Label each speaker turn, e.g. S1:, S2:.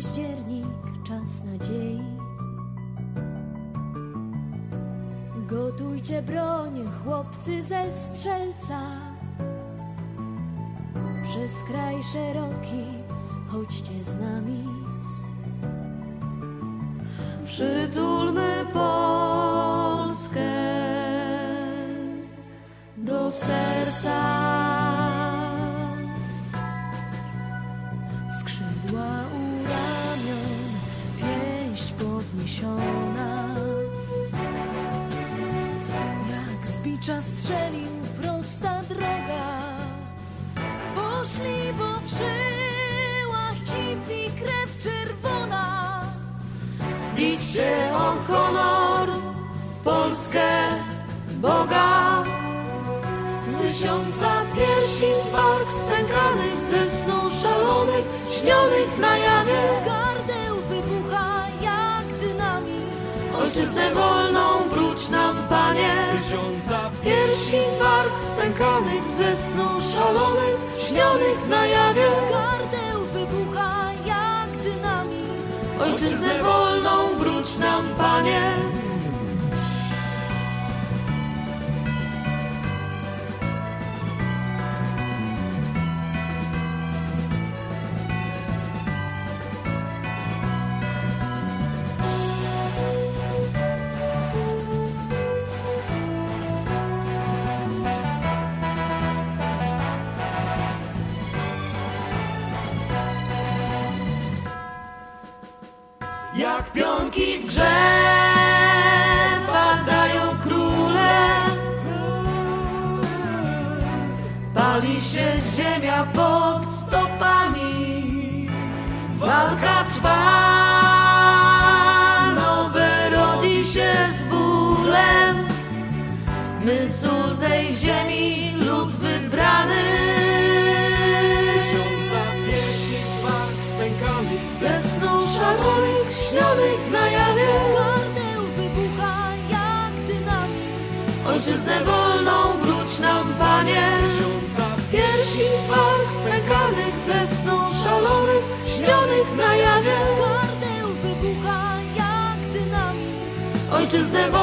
S1: październik, czas nadziei. Gotujcie broń, chłopcy ze Strzelca. Przez kraj szeroki chodźcie z nami.
S2: Przytulmy Polskę do serca.
S1: Skrzydła u ramion, pięść podniesiona. Jak z bicza strzelił prosta droga. Poszli, bo w żyłach kipi krew czerwona.
S2: Bić się o honor, Polskę, Boga. Z tysiąca piersi, z bark spękanych, ze snu szalonych, śnionych na jawie.
S1: Z gardeł wybucha jak dynamit.
S2: Ojczyznę wolną wróć nam, Panie.
S3: Z tysiąca
S2: Piersi, z bark spękanych, ze snu szalonych, śnionych na jawie.
S1: Z gardeł wybucha jak dynamit.
S2: Ojczyznę wolną wróć nam, Panie. Jak pionki w grze padają króle, pali się ziemia pod stopami. Walka trwa, nowe rodzi się z bólem. My sól tej ziemi, lud wybrany.
S3: tysiąca piersi, z bark spękanych,
S2: Ze snu szalonych, śnionych na jawie.
S1: Z gardeł wybucha jak dynamit.
S2: Ojczyznę wolną wróć nam, Panie.
S3: tysiąca
S2: Piersi z bark spękanych, ze snu szalonych, śnionych na jawie.
S1: Z gardeł wybucha jak dynamit.
S2: Ojczyznę wolną